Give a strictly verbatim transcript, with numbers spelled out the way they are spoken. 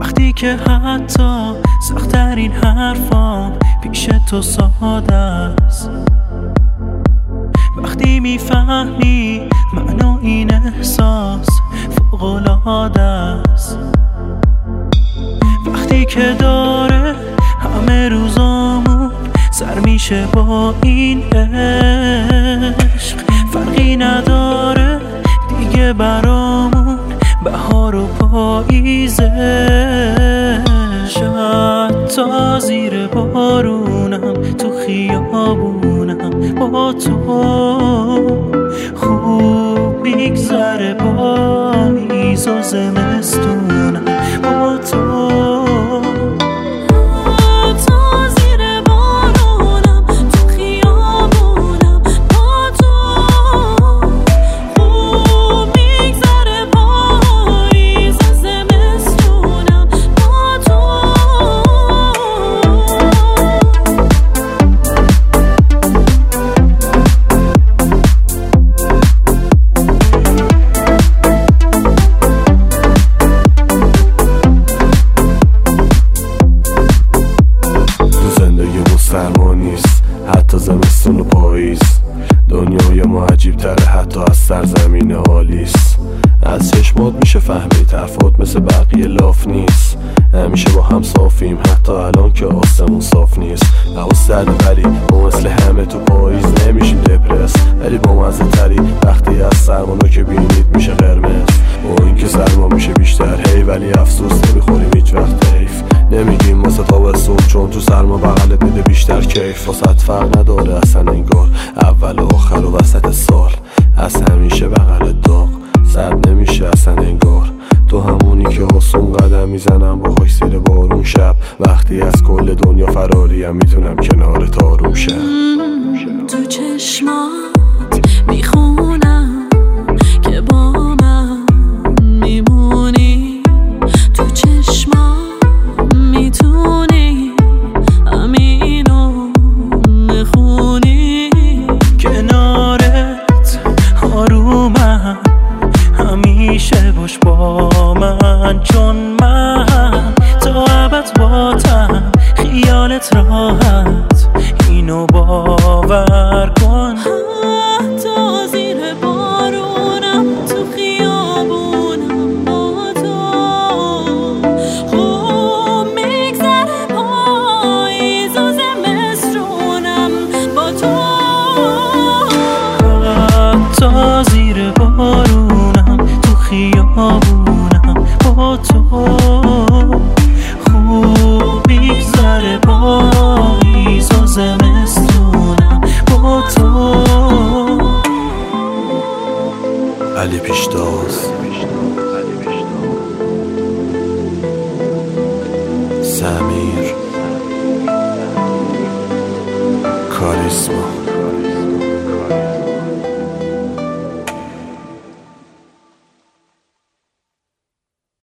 وقتی که حتی سخت‌ترین حرفام پیش تو ساده است، وقتی میفهمی منو این احساس فوق‌العاده است، وقتی که داره همه روزامون سر میشه با این عشق، فرقی نداره دیگه برامون بهار و پاییزه. حتی زیر بارونم تو خیابونم با تو خوب میگذره، پاییز و زمستونم با تو. سرما نیست حتی زمستون و پاییز، دنیای ما عجیب تره حتی از سرزمین آلیس. از چشمات میشه فهمید حرفات مثل بقیه لاف نیست، همیشه با هم صافیم حتی الان که آسمون صاف نیست. هوا سرده ولی ما مثل همه تو پاییز نمیشیم دپرس، ولی با مزه تری وقتی از سرمانو که بینید میشه قرمز. با این که سرما میشه بیشتر هی، ولی افسوس نمیخوریم هیچ وقت حیف. نمیگیم واسه تابستون چون تو سرما بغلت میده بیشتر کیف. واسه فرق نداره اصلا انگار اول و آخر و وسط سال، از همیشه بغلت داغ سرد نمیشه اصلا انگار. تو همونی که آسون قدم میزنم با خوش زیر بارون شب، وقتی از کل دنیا فراریم میتونم کنار تاروم شم. تو چشمات میخونم که با من میمونی، تو چشمات میتونی همینو بخونی. کنارت آرومم همیشه باش با من، چون من تا ابد باتم خیالت راحت اینو باور کن. حتی زیر بارونم تو خیابونم با تو خوب میگذره، پاییز و زمستونم با تو. حتی زیر بارونم تو خیابونم با تو خوب میگذره، پاییز و زمستونم با تو. علی پیشتاز، سمیر، کاریسما.